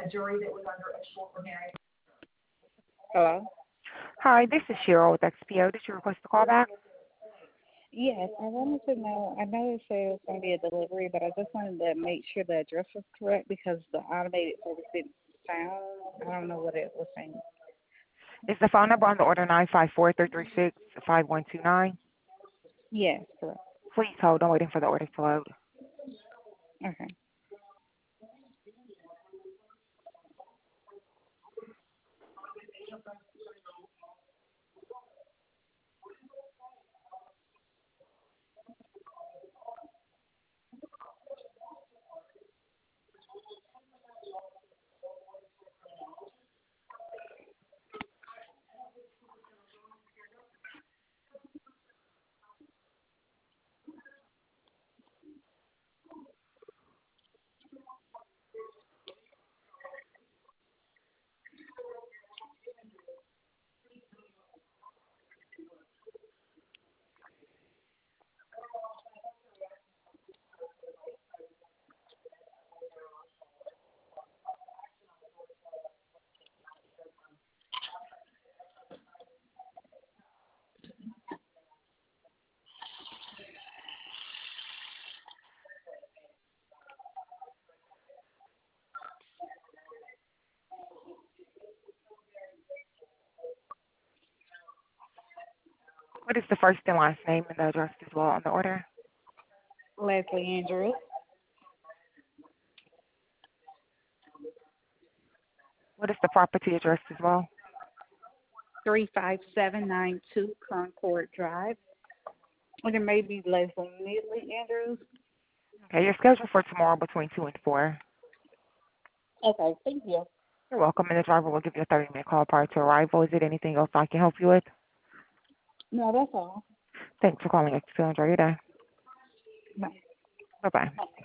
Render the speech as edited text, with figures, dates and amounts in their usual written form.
Hello? Hi, this is Cheryl with XPO. Did you request a call back? Yes, I wanted to know. I know it said it was going to be a delivery, but I just wanted to make sure the address was correct because the automated service didn't sound. I don't know what it was saying. Is the phone number on the order 954-336-5129? Yes, correct. Please hold. I'm waiting for the order to load. Okay. What is the first and last name and the address as well on the order? Leslie Andrews, What is the property address as well? 35792 Concord Drive. And it may be Leslie Neely Andrews. Okay, you're scheduled for tomorrow between 2 and 4. Okay, thank you. You're welcome, and the driver will give you a 30-minute call prior to arrival. Is it anything else I can help you with? No, that's all. Thanks for calling XPO. Enjoy your day. Bye. Bye-bye.